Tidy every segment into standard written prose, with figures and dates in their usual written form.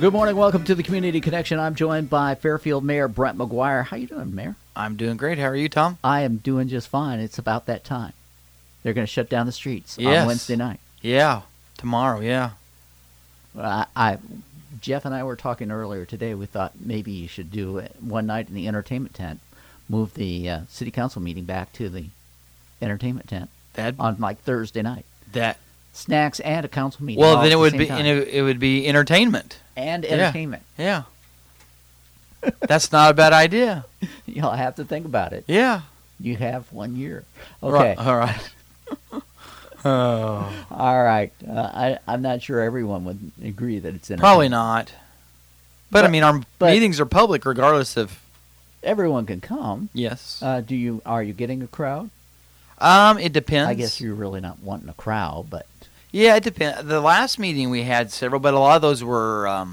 Good morning. Welcome to the Community Connection. I'm joined by Fairfield Mayor Brent McGuire. How you doing, Mayor? I'm doing great. How are you, Tom? I am doing just fine. It's about that time. They're going to shut down the streets Yes. on Wednesday night. Yeah, tomorrow, yeah. Jeff and I were talking earlier today. We thought maybe you should do it one night in the entertainment tent, move the city council meeting back to the entertainment tent on like Thursday night. Snacks and a council meeting. Well, then it would be entertainment. And entertainment. Yeah. That's not a bad idea. You'll have to think about it. Yeah. You have 1 year. Okay. All right. Oh. All right. I'm not sure everyone would agree that it's entertainment. Probably not. But I mean, our meetings are public regardless of... Everyone can come. Yes. Are you getting a crowd? It depends. I guess you're really not wanting a crowd, but... Yeah, it depends. The last meeting we had several, but a lot of those were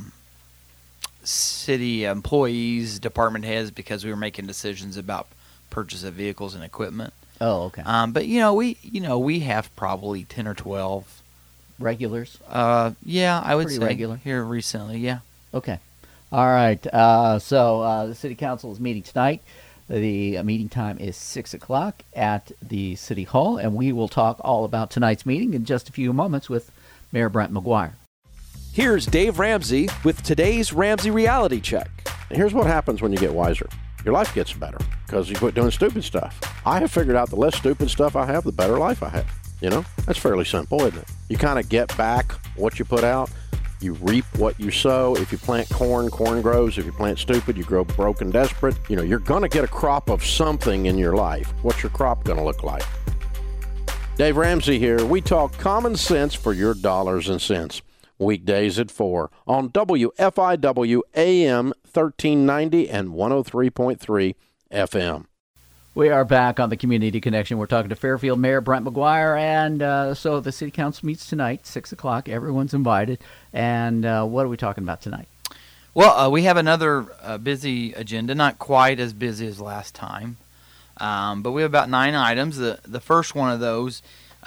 city employees, department heads, because we were making decisions about purchase of vehicles and equipment. Oh, okay. But we have probably 10 or 12 regulars. Yeah, I would Pretty say regular here recently. Yeah. Okay. All right. So the city council is meeting tonight. The meeting time is 6 o'clock at the City Hall, and we will talk all about tonight's meeting in just a few moments with Mayor Brent McGuire. Here's Dave Ramsey with today's Ramsey Reality Check. Here's what happens when you get wiser. Your life gets better because you quit doing stupid stuff. I have figured out the less stupid stuff I have, the better life I have. You know, that's fairly simple, isn't it? You kind of get back what you put out. You reap what you sow. If you plant corn, corn grows. If you plant stupid, you grow broke and desperate. You know, you're going to get a crop of something in your life. What's your crop going to look like? Dave Ramsey here. We talk common sense for your dollars and cents. Weekdays at 4 on WFIW AM 1390 and 103.3 FM. We are back on the Community Connection. We're talking to Fairfield Mayor Brent McGuire, and so the City Council meets tonight, 6 o'clock. Everyone's invited. And what are we talking about tonight? Well, we have another busy agenda, not quite as busy as last time, but we have about 9 items. The first one of those,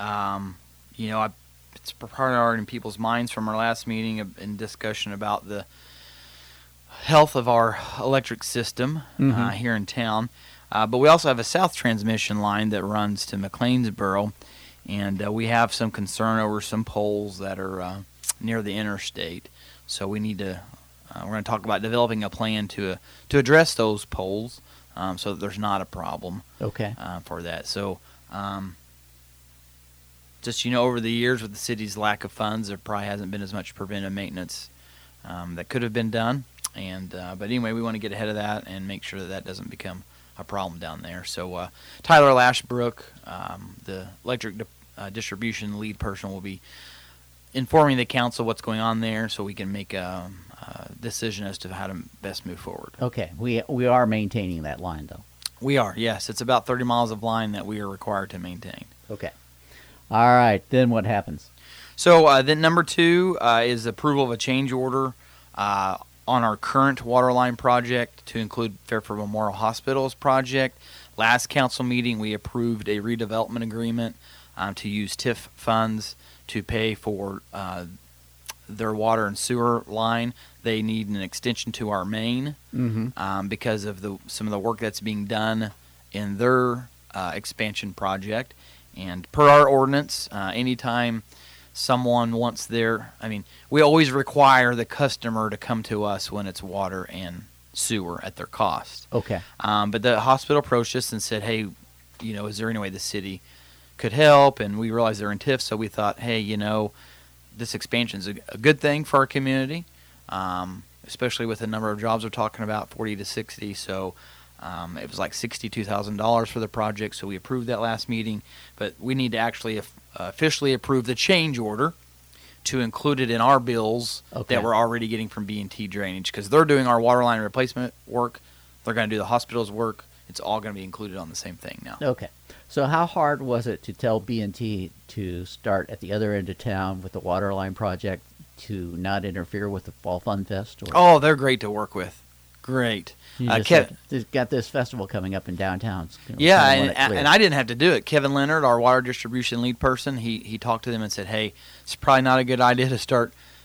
it's priority in people's minds from our last meeting in discussion about the health of our electric system here in town. But we also have a south transmission line that runs to McLeansboro, and we have some concern over some poles that are near the interstate. So we need to we're going to talk about developing a plan to address those poles so that there's not a problem. Okay. For that. So just over the years with the city's lack of funds, there probably hasn't been as much preventive maintenance that could have been done. And but anyway, we want to get ahead of that and make sure that doesn't become a problem down there. So Tyler Lashbrook, the electric distribution lead person, will be informing the council what's going on there so we can make a decision as to how to best move forward. Okay. We are maintaining that line, though. We are, yes. It's about 30 miles of line that we are required to maintain. Okay. All right. Then what happens? So then number 2 is approval of a change order on our current water line project to include Fairfield Memorial Hospital's project. Last council meeting, we approved a redevelopment agreement to use TIF funds to pay for their water and sewer line. They need an extension to our main because of some of the work that's being done in their expansion project. And per our ordinance, anytime someone wants we always require the customer to come to us when it's water and sewer at their cost. Okay. But the hospital approached us and said, hey, is there any way the city could help? And we realized they're in TIF, so we thought, hey, this expansion is a good thing for our community, especially with the number of jobs we're talking about, 40 to 60. So it was like $62,000 for the project, so we approved that last meeting. But we need to actually officially approve the change order to include it in our bills that we're already getting from B&T Drainage, because they're doing our water line replacement work. They're going to do the hospital's work. It's all going to be included on the same thing now. Okay. So how hard was it to tell B&T to start at the other end of town with the water line project to not interfere with the Fall Fun Fest? Oh, they're great to work with. Great. They've got this festival coming up in downtown. Yeah, and I didn't have to do it. Kevin Leonard, our water distribution lead person, he talked to them and said, hey, it's probably not a good idea to start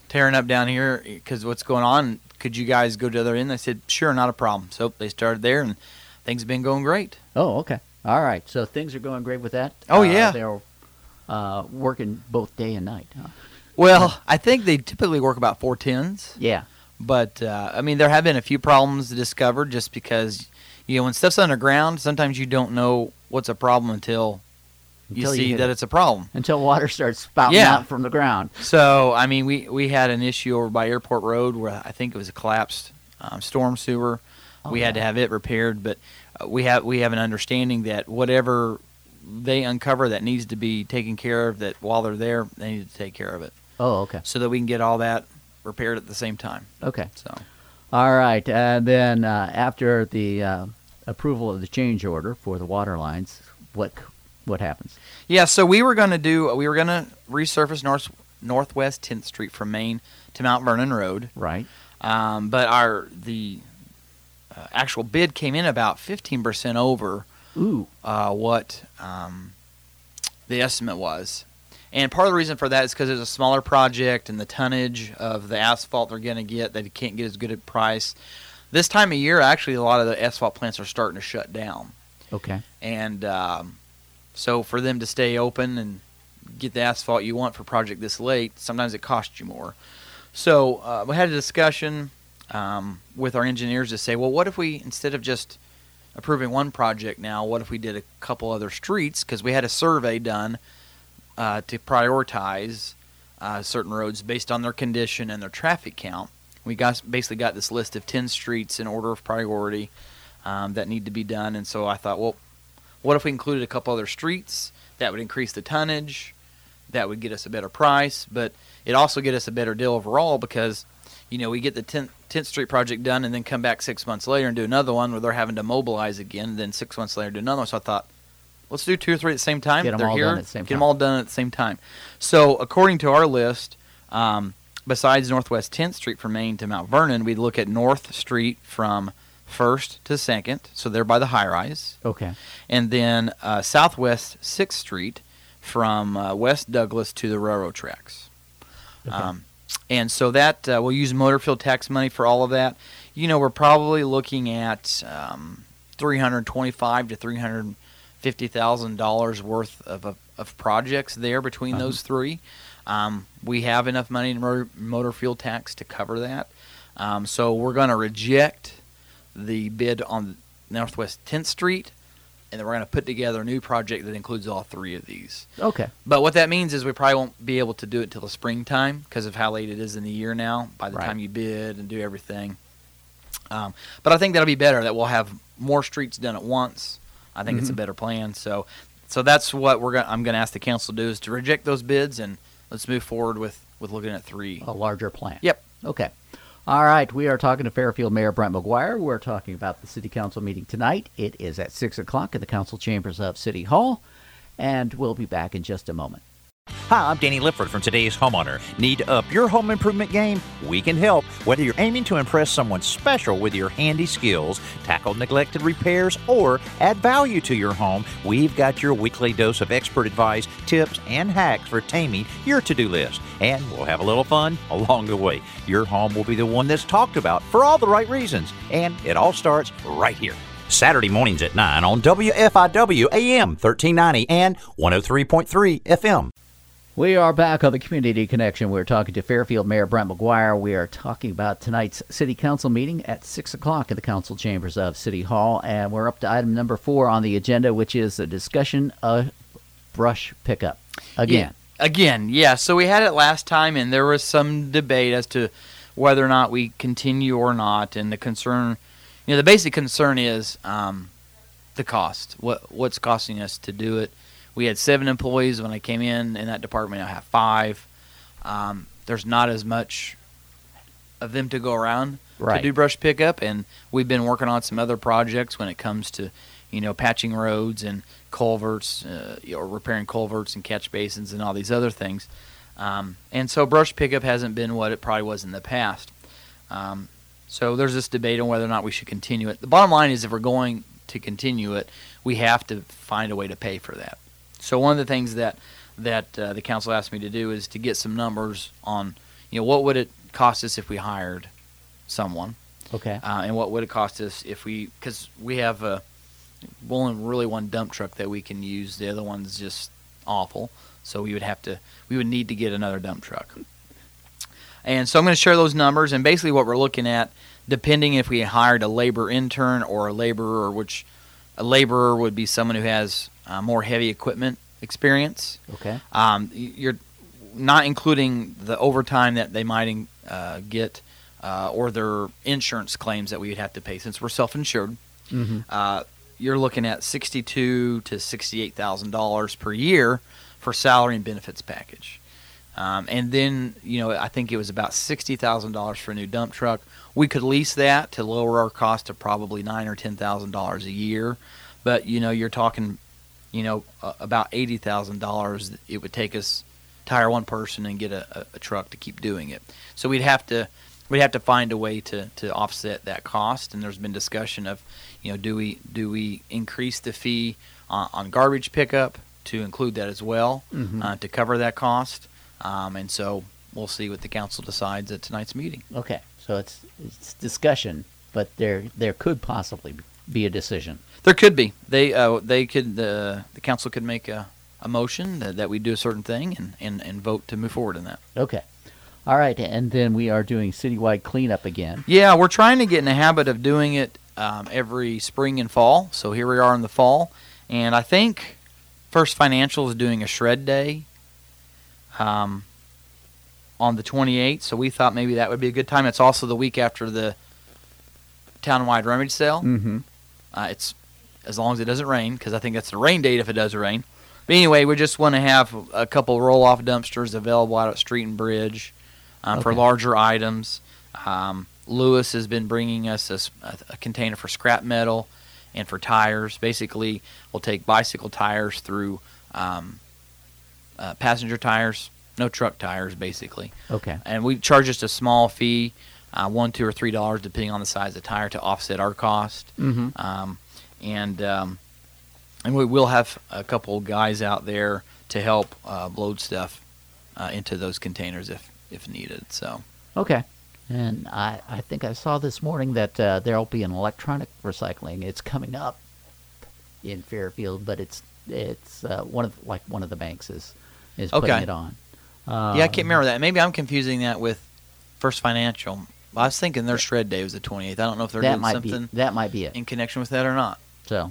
tearing up down here because what's going on. Could you guys go to the other end? They said, sure, not a problem. So they started there, and things have been going great. Oh, okay. All right. So things are going great with that? Oh, yeah. They're working both day and night, huh? Well, I think they typically work about 4 10s. Yeah. But, I mean, there have been a few problems discovered just because, when stuff's underground, sometimes you don't know what's a problem until you see that it's a problem. Until water starts spouting out from the ground. So, I mean, we had an issue over by Airport Road where I think it was a collapsed storm sewer. We had to have it repaired, but we have an understanding that whatever they uncover that needs to be taken care of, that while they're there, they need to take care of it. Oh, okay. So that we can get all that repaired at the same time. Okay. So, all right. And then after the approval of the change order for the water lines, what happens? Yeah, so we were going to resurface Northwest 10th Street from Main to Mount Vernon Road. Right. But the actual bid came in about 15% over what the estimate was. And part of the reason for that is because it's a smaller project and the tonnage of the asphalt they're going to get, they can't get as good a price. This time of year, actually, a lot of the asphalt plants are starting to shut down. Okay. And so for them to stay open and get the asphalt you want for a project this late, sometimes it costs you more. So we had a discussion with our engineers to say, well, what if we, instead of just approving one project now, what if we did a couple other streets? Because we had a survey done to prioritize certain roads based on their condition and their traffic count. We basically got this list of 10 streets in order of priority that need to be done. And so I thought, well, what if we included a couple other streets? That would increase the tonnage. That would get us a better price. But it also get us a better deal overall because, we get the 10th Street project done and then come back 6 months later and do another one where they're having to mobilize again. And then 6 months later do another one. So I thought, let's do 2 or 3 at the same time. Get them all done at the same time. Get them all done at the same time. So according to our list, besides Northwest 10th Street from Main to Mount Vernon, we'd look at North Street from 1st to 2nd, so they're by the high-rise. Okay. And then Southwest 6th Street from West Douglas to the railroad tracks. Okay. And so that we'll use motor fuel tax money for all of that. We're probably looking at $325,000 to $350,000 worth of projects there between those three. We have enough money in motor fuel tax to cover that. So we're going to reject the bid on Northwest 10th Street, and then we're going to put together a new project that includes all 3 of these. Okay. But what that means is we probably won't be able to do it until the springtime because of how late it is in the year now by the time you bid and do everything. But I think that'll be better, that we'll have more streets done at once. I think it's a better plan. So that's what I'm going to ask the council to do, is to reject those bids, and let's move forward with looking at 3. A larger plan. Yep. Okay. All right. We are talking to Fairfield Mayor Brent McGuire. We're talking about the City Council meeting tonight. It is at 6 o'clock in the council chambers of City Hall, and we'll be back in just a moment. Hi, I'm Danny Lipford from Today's Homeowner. Need to up your home improvement game? We can help. Whether you're aiming to impress someone special with your handy skills, tackle neglected repairs, or add value to your home, we've got your weekly dose of expert advice, tips, and hacks for taming your to-do list. And we'll have a little fun along the way. Your home will be the one that's talked about for all the right reasons. And it all starts right here. Saturday mornings at 9 on WFIW AM 1390 and 103.3 FM. We are back on the Community Connection. We're talking to Fairfield Mayor Brent McGuire. We are talking about tonight's City Council meeting at 6 o'clock in the council chambers of City Hall. And we're up to item number 4 on the agenda, which is a discussion of brush pickup. Again. Yeah. So we had it last time, and there was some debate as to whether or not we continue or not. And the concern, the basic concern is the cost. What's costing us to do it? We had 7 employees when I came in that department. I have 5. There's not as much of them to go around to do brush pickup, and we've been working on some other projects when it comes to, patching roads and culverts, or repairing culverts and catch basins and all these other things. And so brush pickup hasn't been what it probably was in the past. So there's this debate on whether or not we should continue it. The bottom line is, if we're going to continue it, we have to find a way to pay for that. So one of the things that the council asked me to do is to get some numbers on, what would it cost us if we hired someone? Okay. And what would it cost us if because we have only really one dump truck that we can use. The other one's just awful. So we would need to get another dump truck. And so I'm going to share those numbers, and basically what we're looking at, depending if we hired a labor intern or a laborer, which a laborer would be someone who has more heavy equipment experience. Okay. You're not including the overtime that they might get or their insurance claims that we would have to pay since we're self-insured. Mm-hmm. You're looking at $62,000 to $68,000 per year for salary and benefits package. And then, I think it was about $60,000 for a new dump truck. We could lease that to lower our cost to probably $9,000 or $10,000 a year. But, you're talking, about $80,000 it would take us to hire one person and get a truck to keep doing it. So we'd have to find a way to offset that cost. And there's been discussion of, do we increase the fee on garbage pickup to include that as well, to cover that cost? And so we'll see what the council decides at tonight's meeting. Okay, so it's discussion, but there could possibly be a decision. There could be. The council could make a motion that we do a certain thing and vote to move forward in that. Okay. All right, and then we are doing citywide cleanup again. Yeah, we're trying to get in the habit of doing it every spring and fall. So here we are in the fall, and I think First Financial is doing a shred day on the 28th, so we thought maybe that would be a good time. It's also the week after the townwide rummage sale. Mm-hmm. It's as long as it doesn't rain, because I think that's the rain date if it does rain. But anyway, we just want to have a couple roll-off dumpsters available out at Street and Bridge for larger items. Lewis has been bringing us a container for scrap metal and for tires. Basically, we'll take bicycle tires through passenger tires, no truck tires, basically. Okay. And we charge just a small fee, $1, $2, or $3, depending on the size of the tire, to offset our cost. Mm-hmm. And we will have a couple guys out there to help load stuff into those containers if needed. So. Okay. And I think I saw this morning that there'll be an electronic recycling. It's coming up in Fairfield, but it's one of the banks is putting it on. Yeah, I can't remember that. Maybe I'm confusing that with First Financial. I was thinking their shred day was the 28th. I don't know if they're doing something that might be it in connection with that or not. So,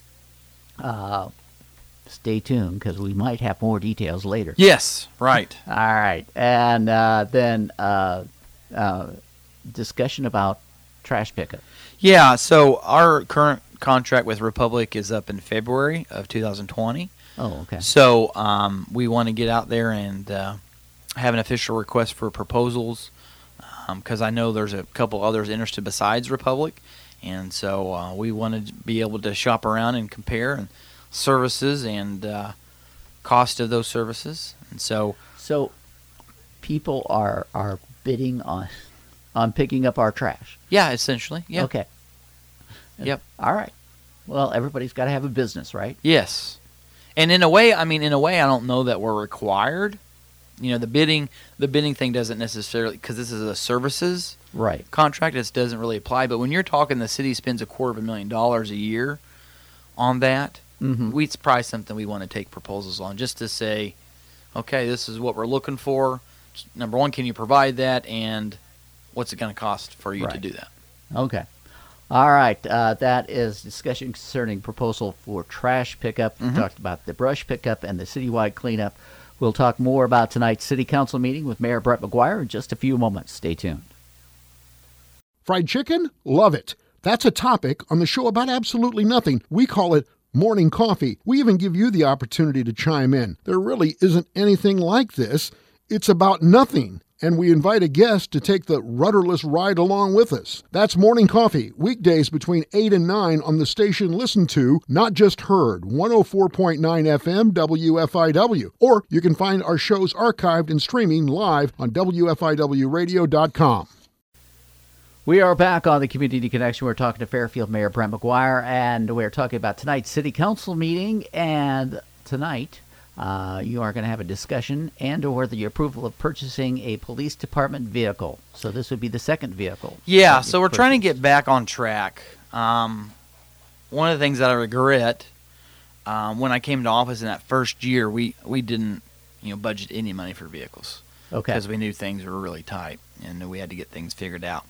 stay tuned because we might have more details later. Yes, right. All right, and then discussion about trash pickup. Yeah, so our current contract with Republic is up in February of 2020. Oh, okay. So we want to get out there and have an official request for proposals because I know there's a couple others interested besides Republic. And so we want to be able to shop around and compare services and cost of those services. And so people are bidding on picking up our trash. Yeah, essentially. Yeah. Okay. Yep. All right. Well, everybody's got to have a business, right? Yes. And in a way, I don't know that we're required. The bidding thing doesn't necessarily, because this is a services contract. It doesn't really apply. But when you're talking, the city spends $250,000 a year on that. Mm-hmm. It's probably something we want to take proposals on, just to say, okay, this is what we're looking for. Number one, can you provide that, and what's it going to cost for you to do that? Okay. All right. That is discussion concerning proposal for trash pickup. Mm-hmm. We talked about the brush pickup and the citywide cleanup. We'll talk more about tonight's city council meeting with Mayor Brett McGuire in just a few moments. Stay tuned. Fried chicken? Love it. That's a topic on the show about absolutely nothing. We call it Morning Coffee. We even give you the opportunity to chime in. There really isn't anything like this. It's about nothing. And we invite a guest to take the rudderless ride along with us. That's Morning Coffee, weekdays between 8 and 9 on the station listened to, not just heard, 104.9 FM WFIW. Or you can find our shows archived and streaming live on WFIWradio.com. We are back on the Community Connection. We're talking to Fairfield Mayor Brett McGuire, and we're talking about tonight's City Council meeting. And tonight, You are going to have a discussion and/or the approval of purchasing a police department vehicle. So this would be the second vehicle. Yeah, so we're trying to get back on track. One of the things that I regret when I came to office in that first year, we didn't budget any money for vehicles. Okay. Because we knew things were really tight and we had to get things figured out.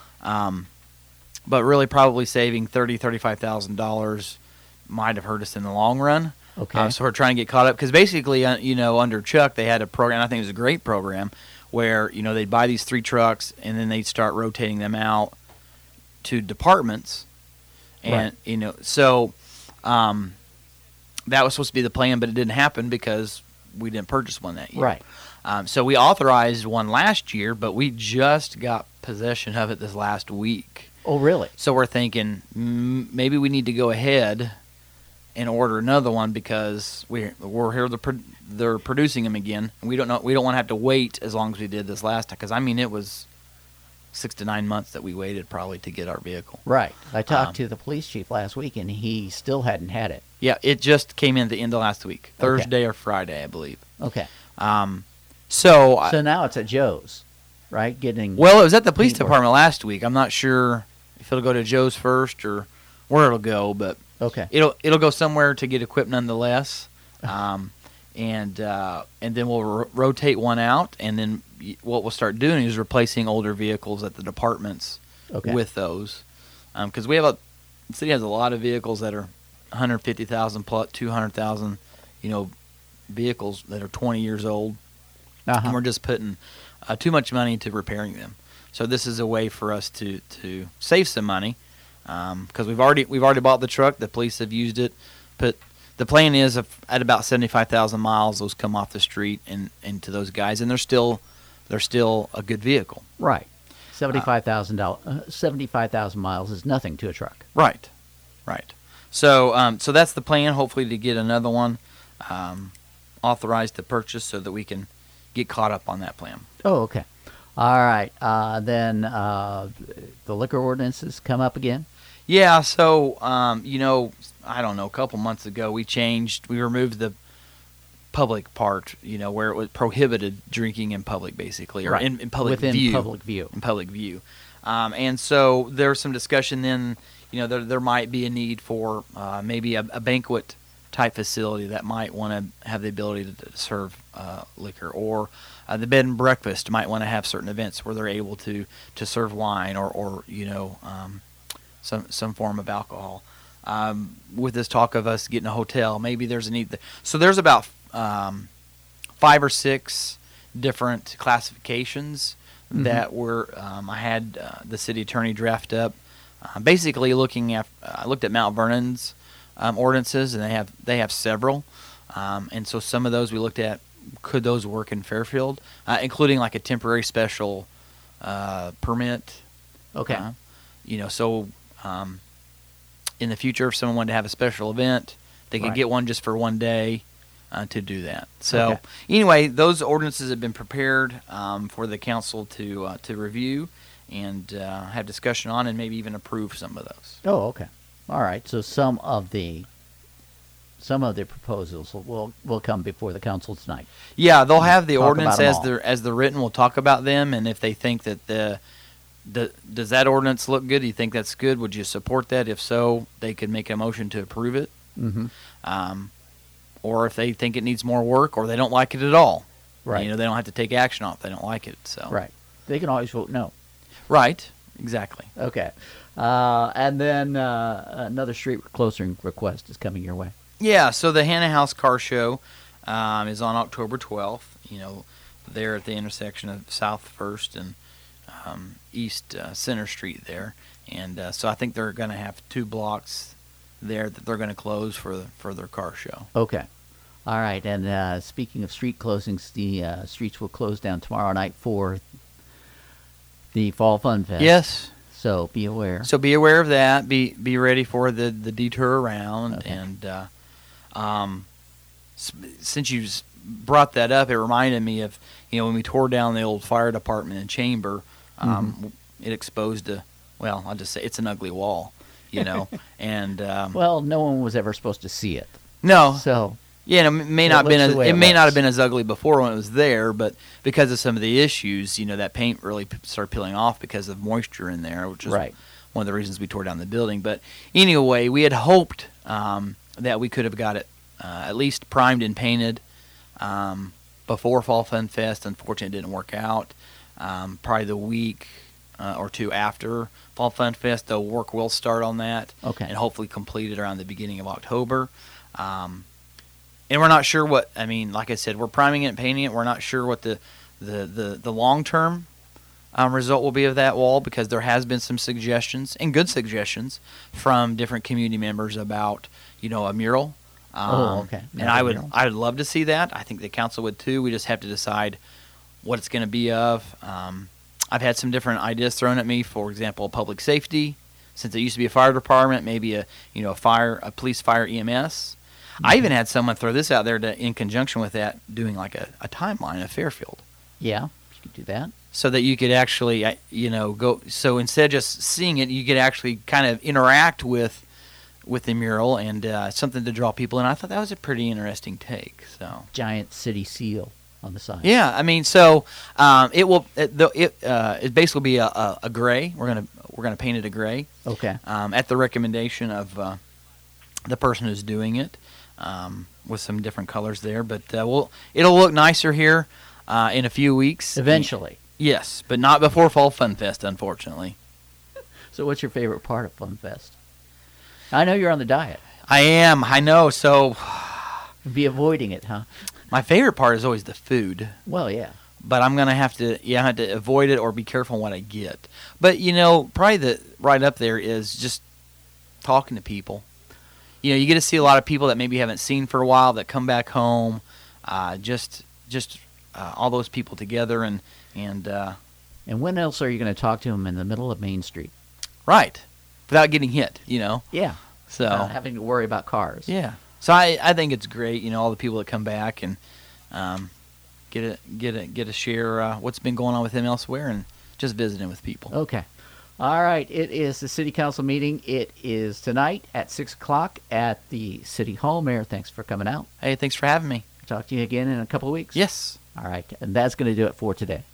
But really, probably saving $35,000 might have hurt us in the long run. Okay. So we're trying to get caught up because basically, under Chuck, they had a program. I think it was a great program where they'd buy these 3 trucks and then they'd start rotating them out to departments, and so that was supposed to be the plan, but it didn't happen because we didn't purchase one that year. Right. So we authorized one last year, but we just got possession of it this last week. Oh, really? So we're thinking maybe we need to go ahead and order another one because we're here. They're producing them again, and we don't want to have to wait as long as we did this last time. Because it was 6 to 9 months that we waited probably to get our vehicle. Right. I talked to the police chief last week, and he still hadn't had it. Yeah, it just came in at the end of last week, Thursday or Friday, I believe. Okay. So now it's at Joe's, right? Well, it was at the police department last week. I'm not sure if it'll go to Joe's first or where it'll go, but okay, it'll go somewhere to get equipped nonetheless. And then we'll rotate one out, and then what we'll start doing is replacing older vehicles at the departments with those, because the city has a lot of vehicles that are 150,000 plus 200,000, vehicles that are 20 years old, and we're just putting too much money into repairing them. So this is a way for us to save some money, because we've already bought the truck. The police have used it, but the plan is at about 75,000 miles, those come off the street and to those guys, and they're still a good vehicle. Right. 75,000 miles is nothing to a truck. Right. So that's the plan. Hopefully to get another one authorized to purchase so that we can get caught up on that plan. Oh, okay. All right. Then the liquor ordinances come up again. Yeah. So I don't know. A couple months ago, we removed the public part, where it was prohibited drinking in public, basically, or in public within view. public view. In public view. And so there was some discussion then, there might be a need for maybe a banquet type facility that might want to have the ability to serve liquor, or the bed and breakfast might want to have certain events where they're able to serve wine or some form of alcohol. With this talk of us getting a hotel, maybe there's a need. So there's about 5 or 6 different classifications that I had the city attorney draft up. Basically, I looked at Mount Vernon's ordinances, and they have several, and so some of those we looked at. Could those work in Fairfield, including like a temporary special permit? Okay. So in the future, if someone wanted to have a special event, they could get one just for one day to do that. So anyway, those ordinances have been prepared for the council to review and have discussion on, and maybe even approve some of those. Oh, okay. All right. So some of the proposals will come before the council tonight. Yeah, they'll have the ordinance as they're written. We'll talk about them, and if they think that does that ordinance look good? Do you think that's good? Would you support that? If so, they could make a motion to approve it. Mm-hmm. Or if they think it needs more work, or they don't like it at all. Right. They don't have to take action on it if they don't like it. So. Right. They can always vote no. Right. Exactly. Okay. And then another street closing request is coming your way. Yeah. So the Hannah House Car Show is on October 12th. There at the intersection of South 1st and East Center Street there, and so I think they're going to have 2 blocks there that they're going to close for their car show. Okay. All right. And speaking of street closings, the streets will close down tomorrow night for the Fall Fun Fest. Yes. So be aware. So be aware of that. Be ready for the detour around. Okay. And since you brought that up, it reminded me of when we tore down the old fire department and chamber. It exposed I'll just say it's an ugly wall. And well, no one was ever supposed to see it. No. So Yeah, and it may not have been as ugly before when it was there, but because of some of the issues, that paint really started peeling off because of moisture in there, which is one of the reasons we tore down the building. But anyway, we had hoped that we could have got it at least primed and painted before Fall Fun Fest. Unfortunately, it didn't work out. Probably the week or two after Fall Fun Fest, the work will start on that, and hopefully complete it around the beginning of October. And we're not sure what, like I said, we're priming it and painting it. We're not sure what the long-term result will be of that wall, because there has been some suggestions, and good suggestions, from different community members about, a mural. And I would love to see that. I think the council would too. We just have to decide what it's going to be of. I've had some different ideas thrown at me. For example, public safety, since it used to be a fire department, maybe a police, fire, EMS. I even had someone throw this out there in conjunction with that, doing like a timeline of Fairfield. Yeah, you could do that. So that you could actually, go. So instead of just seeing it, you could actually kind of interact with the mural, and something to draw people in. I thought that was a pretty interesting take. So giant city seal on the side. Yeah, it basically be a gray. We're gonna paint it a gray. Okay. At the recommendation of the person who's doing it. With some different colors there, but it'll look nicer here in a few weeks. Eventually. Yes, but not before Fall Fun Fest, unfortunately. So what's your favorite part of Fun Fest? I know you're on the diet. I am, I know, so... Be avoiding it, huh? My favorite part is always the food. Well, yeah. But I'm going to have to avoid it or be careful what I get. But, probably right up there is just talking to people. You get to see a lot of people that maybe haven't seen for a while that come back home, just all those people together, and when else are you going to talk to them in the middle of Main Street? Right, without getting hit, Yeah. So not having to worry about cars. Yeah. So I think it's great, all the people that come back and get to share what's been going on with them elsewhere, and just visiting with people. Okay. All right, it is the City Council meeting. It is tonight at 6 o'clock at the City Hall. Mayor, thanks for coming out. Hey, thanks for having me. Talk to you again in a couple of weeks. Yes. All right, and that's going to do it for today.